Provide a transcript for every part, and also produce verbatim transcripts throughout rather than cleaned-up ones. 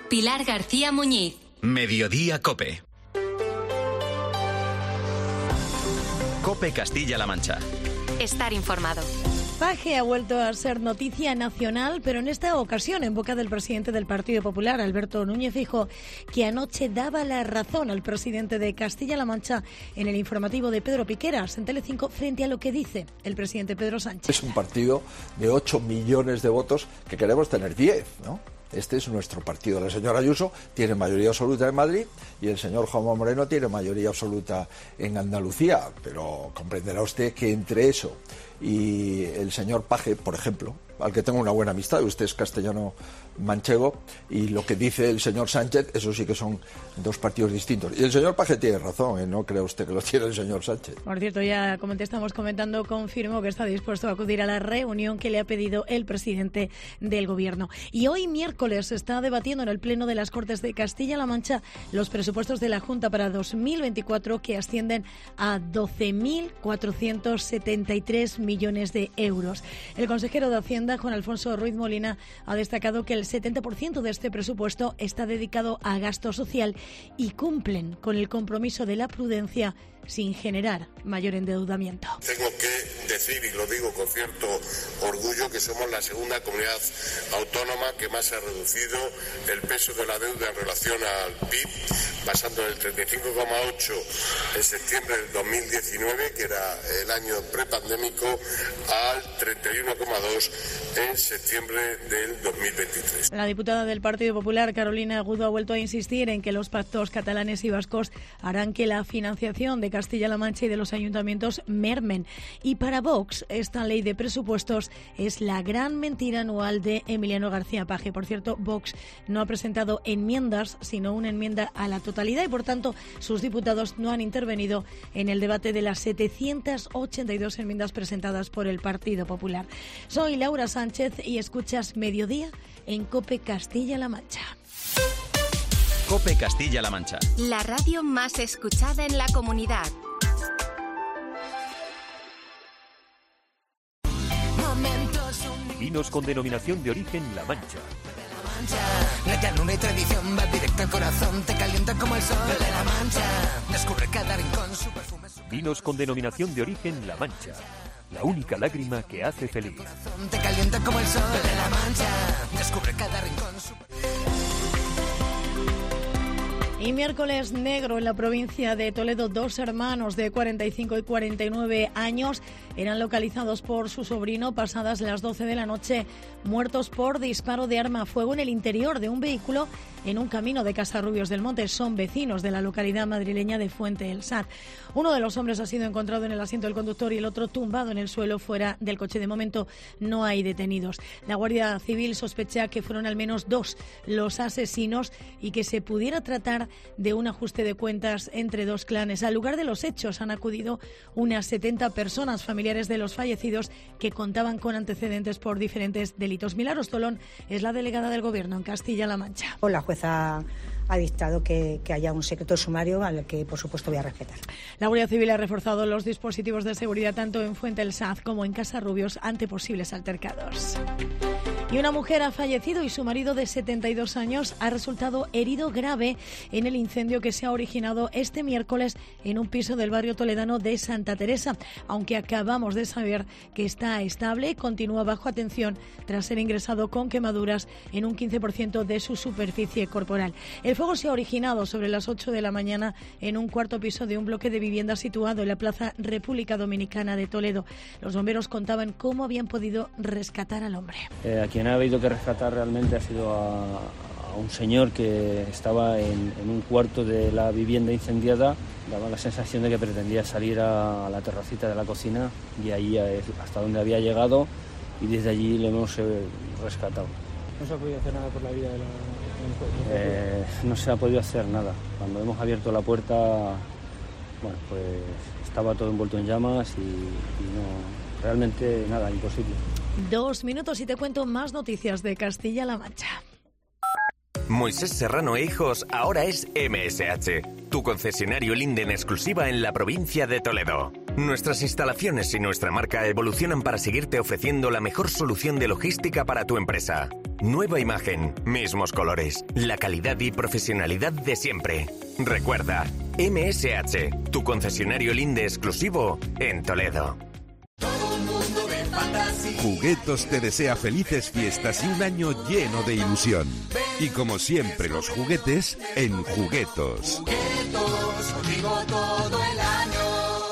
Pilar García Muñiz. Mediodía COPE. COPE Castilla-La Mancha. Estar informado. Paje ha vuelto a ser noticia nacional, pero en esta ocasión en boca del presidente del Partido Popular, Alberto Núñez Feijóo, que anoche daba la razón al presidente de Castilla-La Mancha en el informativo de Pedro Piqueras en Telecinco frente a lo que dice el presidente Pedro Sánchez. Es un partido de ocho millones de votos que queremos tener diez, ¿no? Este es nuestro partido. La señora Ayuso tiene mayoría absoluta en Madrid y el señor Juanma Moreno tiene mayoría absoluta en Andalucía. Pero comprenderá usted que entre eso y el señor Paje, por ejemplo, al que tengo una buena amistad, usted es castellano manchego, y lo que dice el señor Sánchez, eso sí que son dos partidos distintos. Y el señor Paje tiene razón, ¿eh? No crea usted que lo tiene el señor Sánchez. Por cierto, ya como te estamos comentando, confirmo que está dispuesto a acudir a la reunión que le ha pedido el presidente del Gobierno. Y hoy miércoles se está debatiendo en el Pleno de las Cortes de Castilla-La Mancha los presupuestos de la Junta para dos mil veinticuatro, que ascienden a doce mil cuatrocientos setenta y tres millones de euros. El consejero de Hacienda, Juan Alfonso Ruiz Molina, ha destacado que el setenta por ciento de este presupuesto está dedicado a gasto social y cumplen con el compromiso de la prudencia sin generar mayor endeudamiento. Tengo que decir, y lo digo con cierto orgullo, que somos la segunda comunidad autónoma que más ha reducido el peso de la deuda en relación al P I B, pasando del treinta y cinco coma ocho en septiembre del dos mil diecinueve, que era el año prepandémico, al treinta y uno coma dos en septiembre del dos mil veintitrés. La diputada del Partido Popular, Carolina Agudo, ha vuelto a insistir en que los pactos catalanes y vascos harán que la financiación de Castilla-La Mancha y de los ayuntamientos mermen. Y para Vox, esta ley de presupuestos es la gran mentira anual de Emiliano García Paje. Por cierto, Vox no ha presentado enmiendas, sino una enmienda a la totalidad, y por tanto sus diputados no han intervenido en el debate de las setecientas ochenta y dos enmiendas presentadas por el Partido Popular. Soy Laura Sánchez y escuchas Mediodía en COPE Castilla-La Mancha. COPE Castilla-La Mancha. La radio más escuchada en la comunidad. Vinos con denominación de origen La Mancha. La llanura y tradición va directo al corazón, te calienta como el sol de La Mancha. Descubre cada rincón su perfume. Vinos con denominación de origen La Mancha. La única lágrima que hace feliz. Te calienta como el sol de La Mancha. Descubre cada rincón su... Y miércoles negro en la provincia de Toledo. Dos hermanos de cuarenta y cinco y cuarenta y nueve años eran localizados por su sobrino pasadas las doce de la noche, muertos por disparo de arma a fuego en el interior de un vehículo en un camino de Casarrubios del Monte. Son vecinos de la localidad madrileña de Fuente el Sat. Uno de los hombres ha sido encontrado en el asiento del conductor y el otro tumbado en el suelo fuera del coche. De momento no hay detenidos. La Guardia Civil sospecha que fueron al menos dos los asesinos y que se pudiera tratar de un ajuste de cuentas entre dos clanes. Al lugar de los hechos han acudido unas setenta personas, familiares de los fallecidos, que contaban con antecedentes por diferentes delitos. Milagros Tolón es la delegada del Gobierno en Castilla-La Mancha. La jueza ha dictado que, que haya un secreto sumario al que, por supuesto, voy a respetar. La Guardia Civil ha reforzado los dispositivos de seguridad tanto en Fuente el Saz como en Casarrubios ante posibles altercados. Y una mujer ha fallecido y su marido de setenta y dos años ha resultado herido grave en el incendio que se ha originado este miércoles en un piso del barrio toledano de Santa Teresa, aunque acabamos de saber que está estable y continúa bajo atención tras ser ingresado con quemaduras en un quince por ciento de su superficie corporal. El fuego se ha originado sobre las ocho de la mañana en un cuarto piso de un bloque de viviendas situado en la Plaza República Dominicana de Toledo. Los bomberos contaban cómo habían podido rescatar al hombre. Eh, a quien ha habido que rescatar realmente ha sido a, a un señor que estaba en, en un cuarto de la vivienda incendiada. Daba la sensación de que pretendía salir a, a la terracita de la cocina y ahí es hasta donde había llegado, y desde allí le hemos eh, rescatado. ¿No se ha podido hacer nada por la vida de la...? Eh, no se ha podido hacer nada. Cuando hemos abierto la puerta, bueno, pues estaba todo envuelto en llamas y, y no, realmente nada, imposible. Dos minutos y te cuento más noticias de Castilla-La Mancha. Moisés Serrano e Hijos ahora es M S H, tu concesionario Linde exclusiva en la provincia de Toledo. Nuestras instalaciones y nuestra marca evolucionan para seguirte ofreciendo la mejor solución de logística para tu empresa. Nueva imagen, mismos colores, la calidad y profesionalidad de siempre. Recuerda, M S H, tu concesionario Linde exclusivo en Toledo. Juguetos te desea felices fiestas y un año lleno de ilusión. Y como siempre los juguetes en Juguetos. Juguetos, contigo todo el año.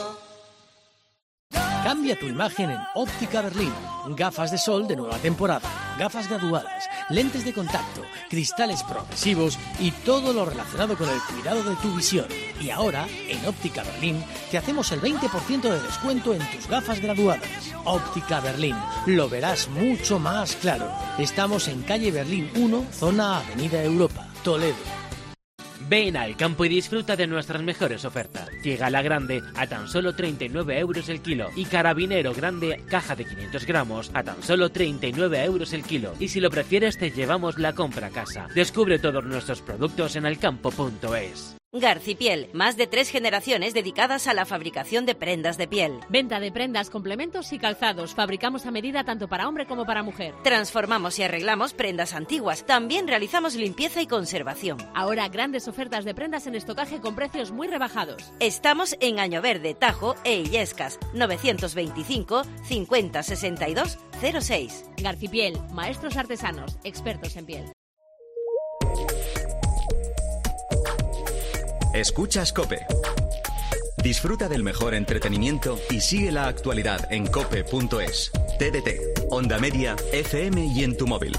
Cambia tu imagen en Óptica Berlín. Gafas de sol de nueva temporada, gafas graduadas, lentes de contacto, cristales progresivos y todo lo relacionado con el cuidado de tu visión. Y ahora, en Óptica Berlín, te hacemos el veinte por ciento de descuento en tus gafas graduadas. Óptica Berlín, lo verás mucho más claro. Estamos en calle Berlín uno, zona Avenida Europa, Toledo. Ven al campo y disfruta de nuestras mejores ofertas. Cigala grande a tan solo treinta y nueve euros el kilo y carabinero grande caja de quinientos gramos a tan solo treinta y nueve euros el kilo. Y si lo prefieres te llevamos la compra a casa. Descubre todos nuestros productos en alcampo punto es. Garcipiel, más de tres generaciones dedicadas a la fabricación de prendas de piel. Venta de prendas, complementos y calzados. Fabricamos a medida tanto para hombre como para mujer. Transformamos y arreglamos prendas antiguas. También realizamos limpieza y conservación. Ahora grandes ofertas de prendas en estocaje con precios muy rebajados. Estamos en Año Verde, Tajo e Illescas. novecientos veinticinco cincuenta sesenta y dos cero seis. Garcipiel, maestros artesanos, expertos en piel. Escuchas COPE. Disfruta del mejor entretenimiento y sigue la actualidad en cope punto es. T D T, Onda Media, F M y en tu móvil.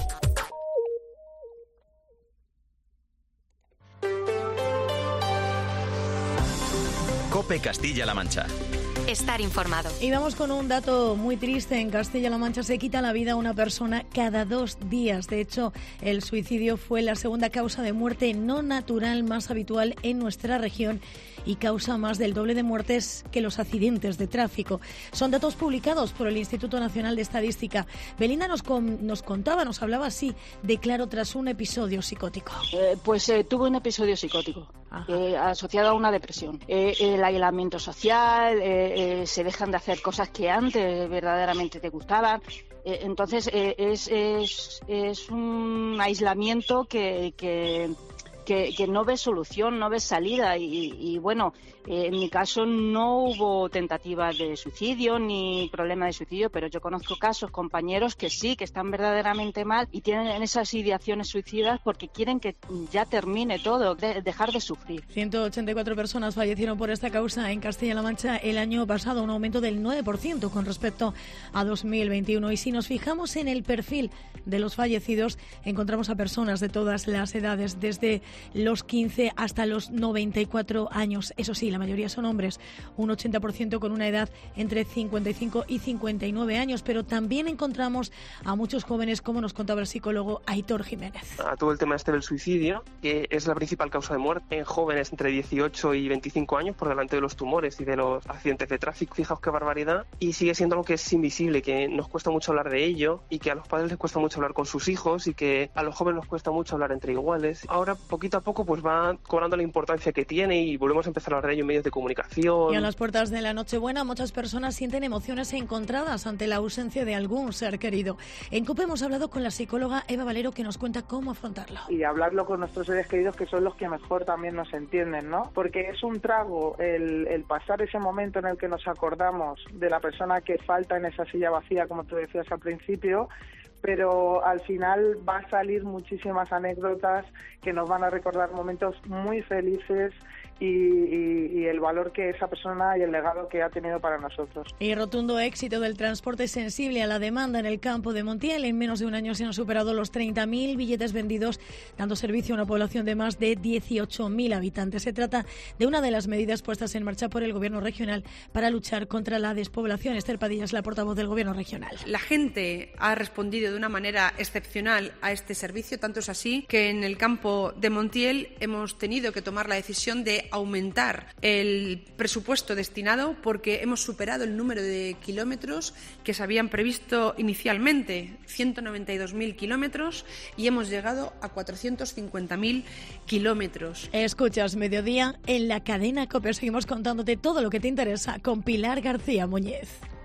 COPE Castilla-La Mancha. Estar informado. Y vamos con un dato muy triste. En Castilla-La Mancha se quita la vida a una persona cada dos días. De hecho, el suicidio fue la segunda causa de muerte no natural más habitual en nuestra región y causa más del doble de muertes que los accidentes de tráfico. Son datos publicados por el Instituto Nacional de Estadística. Belinda nos, con, nos contaba, nos hablaba así de Claro tras un episodio psicótico. Eh, pues eh, tuve un episodio psicótico eh, asociado a una depresión. Eh, el aislamiento social, eh, eh, se dejan de hacer cosas que antes verdaderamente te gustaban. Eh, entonces eh, es, es, es un aislamiento que... que Que, que no ves solución, no ves salida y, y bueno, eh, en mi caso no hubo tentativas de suicidio ni problema de suicidio, pero yo conozco casos, compañeros que sí, que están verdaderamente mal y tienen esas ideaciones suicidas porque quieren que ya termine todo, de, dejar de sufrir. ciento ochenta y cuatro personas fallecieron por esta causa en Castilla-La Mancha el año pasado, un aumento del nueve por ciento con respecto a dos mil veintiuno. Y si nos fijamos en el perfil de los fallecidos, encontramos a personas de todas las edades, desde los quince hasta los noventa y cuatro años. Eso sí, la mayoría son hombres, un ochenta por ciento con una edad entre cincuenta y cinco y cincuenta y nueve años, pero también encontramos a muchos jóvenes, como nos contaba el psicólogo Aitor Jiménez. A todo el tema este del suicidio, que es la principal causa de muerte en jóvenes entre dieciocho y veinticinco años, por delante de los tumores y de los accidentes de tráfico. Fijaos qué barbaridad, y sigue siendo algo que es invisible, que nos cuesta mucho hablar de ello, y que a los padres les cuesta mucho hablar con sus hijos, y que a los jóvenes nos cuesta mucho hablar entre iguales. Ahora, poquito a poco, pues va cobrando la importancia que tiene y volvemos a empezar a hablar de ello en medios de comunicación. Y a las puertas de la Nochebuena, muchas personas sienten emociones encontradas ante la ausencia de algún ser querido. En COPE hemos hablado con la psicóloga Eva Valero, que nos cuenta cómo afrontarlo. Y hablarlo con nuestros seres queridos, que son los que mejor también nos entienden, ¿no? Porque es un trago el, el pasar ese momento en el que nos acordamos de la persona que falta en esa silla vacía, como tú decías al principio, pero al final va a salir muchísimas anécdotas que nos van a recordar momentos muy felices y, y, y el valor que esa persona y el legado que ha tenido para nosotros. Y rotundo éxito del transporte sensible a la demanda en el campo de Montiel. En menos de un año se han superado los treinta mil billetes vendidos, dando servicio a una población de más de dieciocho mil habitantes. Se trata de una de las medidas puestas en marcha por el Gobierno regional para luchar contra la despoblación. Esther Padilla es la portavoz del Gobierno regional. La gente ha respondido de una manera excepcional a este servicio, tanto es así que en el campo de Montiel hemos tenido que tomar la decisión de aumentar el presupuesto destinado porque hemos superado el número de kilómetros que se habían previsto inicialmente, ciento noventa y dos mil kilómetros, y hemos llegado a cuatrocientos cincuenta mil kilómetros. Escuchas Mediodía en la cadena COPE. Seguimos contándote todo lo que te interesa con Pilar García Muñiz.